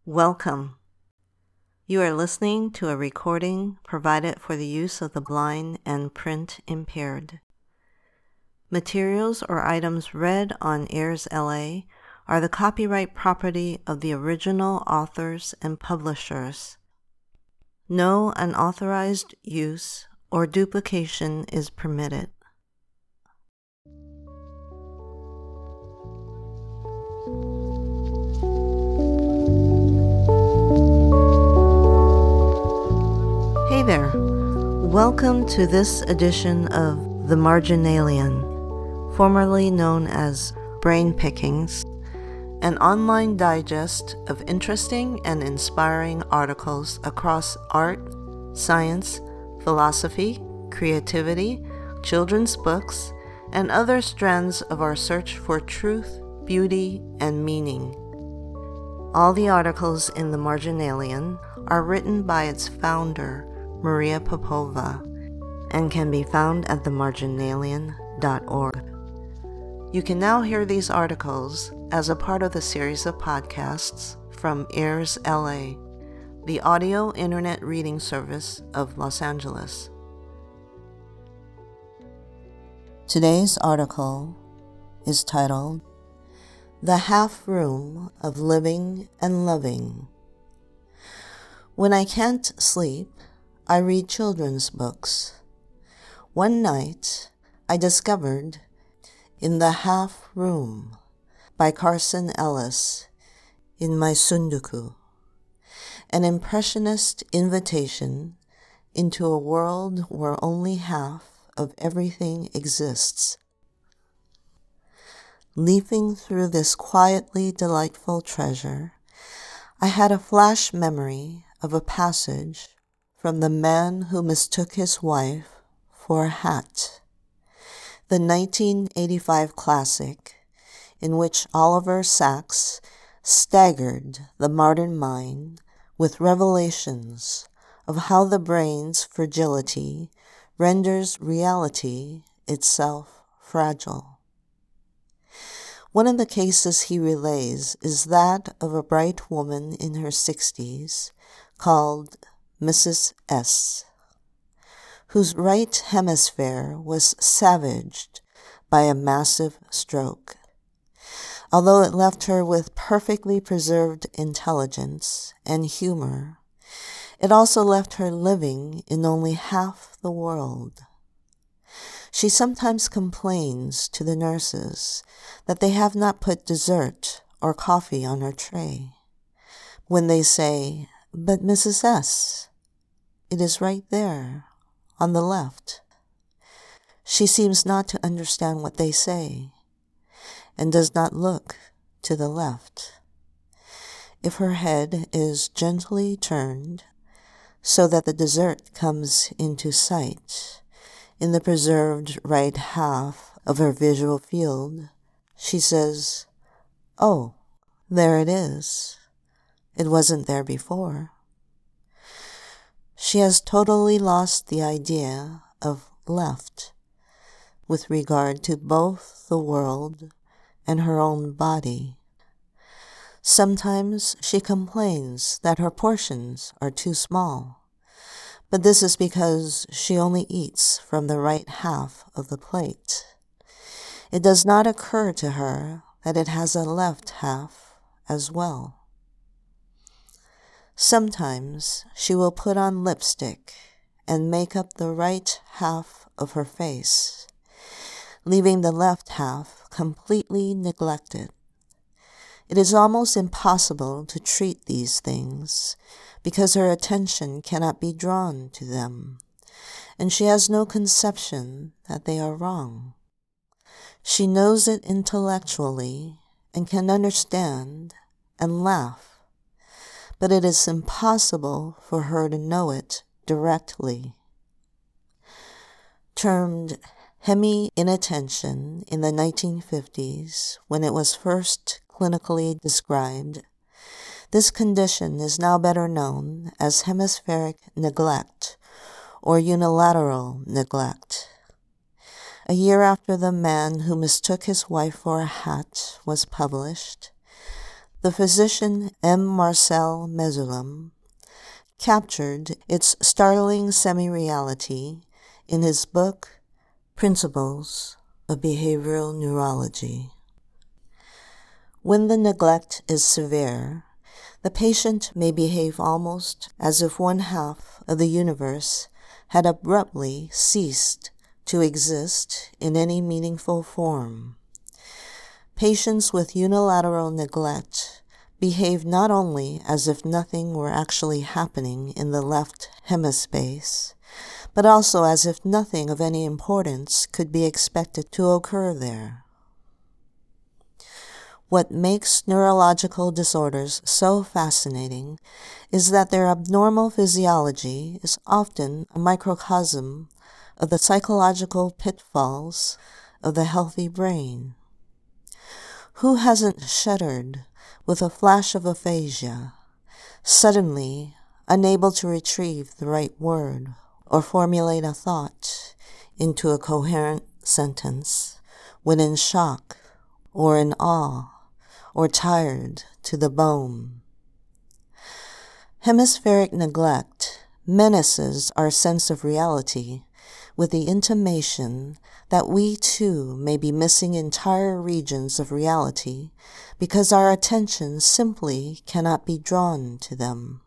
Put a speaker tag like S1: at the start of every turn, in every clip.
S1: Welcome. You are listening to a recording provided for the use of the blind and print impaired. Materials or items read on Airs LA are the copyright property of the original authors and publishers. No unauthorized use or duplication is permitted. Hey there. Welcome to this edition of The Marginalian, formerly known as Brain Pickings, an online digest of interesting and inspiring articles across art, science, philosophy, creativity, children's books, and other strands of our search for truth, beauty, and meaning. All the articles in The Marginalian are written by its founder, Maria Popova, and can be found at themarginalian.org. You can now hear these articles as a part of the series of podcasts from Airs LA, the audio internet reading service of Los Angeles. Today's article is titled, The Half Room of Living and Loving. When I can't sleep, I read children's books. One night, I discovered In the Half Room by Carson Ellis in my Sunduku, an impressionist invitation into a world where only half of everything exists. Leafing through this quietly delightful treasure, I had a flash memory of a passage from The Man Who Mistook His Wife for a Hat, the 1985 classic in which Oliver Sacks staggered the modern mind with revelations of how the brain's fragility renders reality itself fragile. One of the cases he relays is that of a bright woman in her 60s called Mrs. S., whose right hemisphere was savaged by a massive stroke. Although it left her with perfectly preserved intelligence and humor, it also left her living in only half the world. She sometimes complains to the nurses that they have not put dessert or coffee on her tray. When they say, "But Mrs. S., it is right there, on the left," she seems not to understand what they say, and does not look to the left. If her head is gently turned so that the dessert comes into sight in the preserved right half of her visual field, she says, "Oh, there it is. It wasn't there before." She has totally lost the idea of left with regard to both the world and her own body. Sometimes she complains that her portions are too small, but this is because she only eats from the right half of the plate. It does not occur to her that it has a left half as well. Sometimes she will put on lipstick and make up the right half of her face, leaving the left half completely neglected. It is almost impossible to treat these things because her attention cannot be drawn to them, and she has no conception that they are wrong. She knows it intellectually and can understand and laugh, but it is impossible for her to know it directly. Termed hemi-inattention in the 1950s, when it was first clinically described, this condition is now better known as hemispheric neglect or unilateral neglect. A year after The Man Who Mistook His Wife for a Hat was published, The physician M. Marcel Mesulam captured its startling semi-reality in his book, Principles of Behavioral Neurology. When the neglect is severe, the patient may behave almost as if one half of the universe had abruptly ceased to exist in any meaningful form. Patients with unilateral neglect behave not only as if nothing were actually happening in the left hemispace, but also as if nothing of any importance could be expected to occur there. What makes neurological disorders so fascinating is that their abnormal physiology is often a microcosm of the psychological pitfalls of the healthy brain. Who hasn't shuddered with a flash of aphasia, suddenly unable to retrieve the right word or formulate a thought into a coherent sentence when in shock or in awe or tired to the bone? Hemispheric neglect menaces our sense of reality with the intimation that we too may be missing entire regions of reality because our attention simply cannot be drawn to them.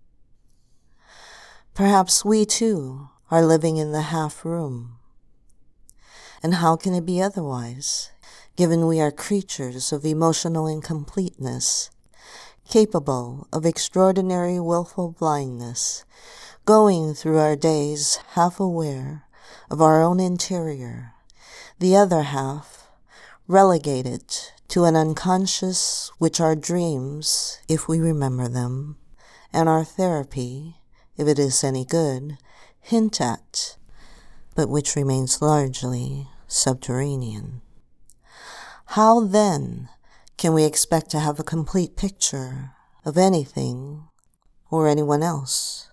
S1: Perhaps we too are living in the half room. And how can it be otherwise, given we are creatures of emotional incompleteness, capable of extraordinary willful blindness, going through our days half aware of our own interior, the other half relegated to an unconscious which our dreams, if we remember them, and our therapy, if it is any good, hint at, but which remains largely subterranean. How then can we expect to have a complete picture of anything or anyone else?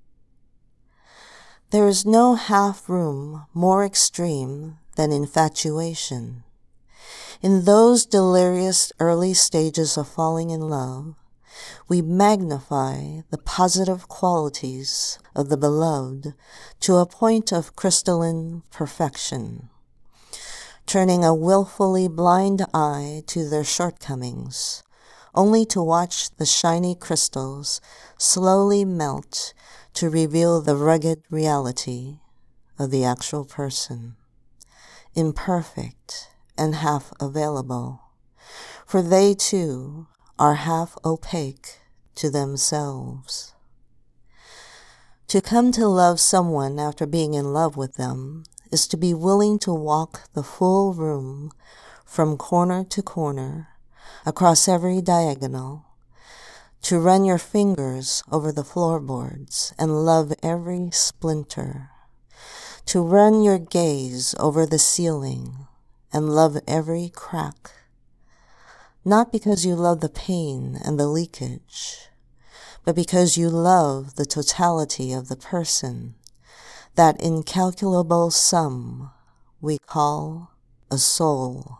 S1: There is no half-room more extreme than infatuation. In those delirious early stages of falling in love, we magnify the positive qualities of the beloved to a point of crystalline perfection, turning a willfully blind eye to their shortcomings, only to watch the shiny crystals slowly melt to reveal the rugged reality of the actual person, imperfect and half available, for they too are half opaque to themselves. To come to love someone after being in love with them is to be willing to walk the full room from corner to corner, across every diagonal, to run your fingers over the floorboards and love every splinter, to run your gaze over the ceiling and love every crack, not because you love the pain and the leakage, but because you love the totality of the person, that incalculable sum we call a soul.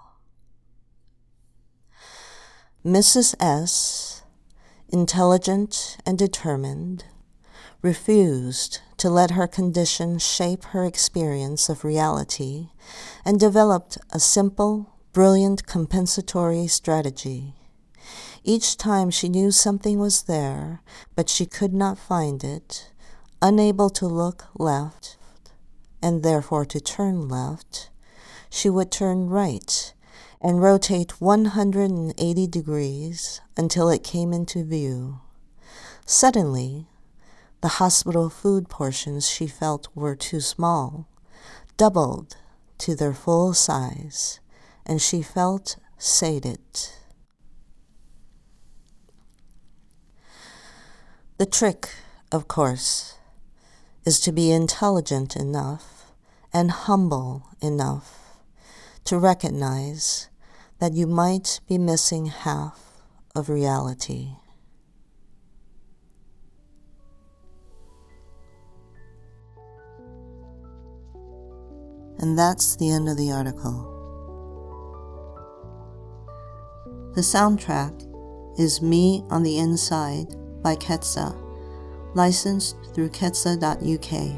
S1: Mrs. S., intelligent and determined, refused to let her condition shape her experience of reality and developed a simple, brilliant compensatory strategy. Each time she knew something was there, but she could not find it, unable to look left, and therefore to turn left, she would turn right and rotate 180 degrees until it came into view. Suddenly, the hospital food portions she felt were too small doubled to their full size, and she felt sated. The trick, of course, is to be intelligent enough and humble enough to recognize that you might be missing half of reality. And that's the end of the article. The soundtrack is Me on the Inside by Ketsa, licensed through ketsa.uk.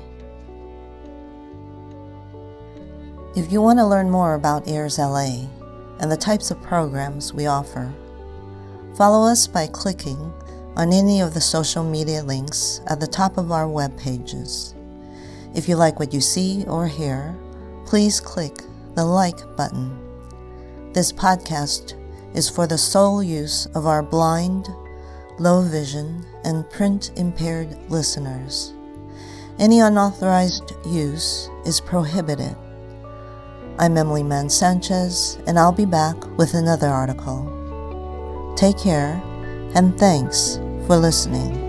S1: If you want to learn more about Ears LA and the types of programs we offer, follow us by clicking on any of the social media links at the top of our web pages. If you like what you see or hear, please click the like button. This podcast is for the sole use of our blind, low vision, and print-impaired listeners. Any unauthorized use is prohibited. I'm Emily Mann Sanchez, and I'll be back with another article. Take care, and thanks for listening.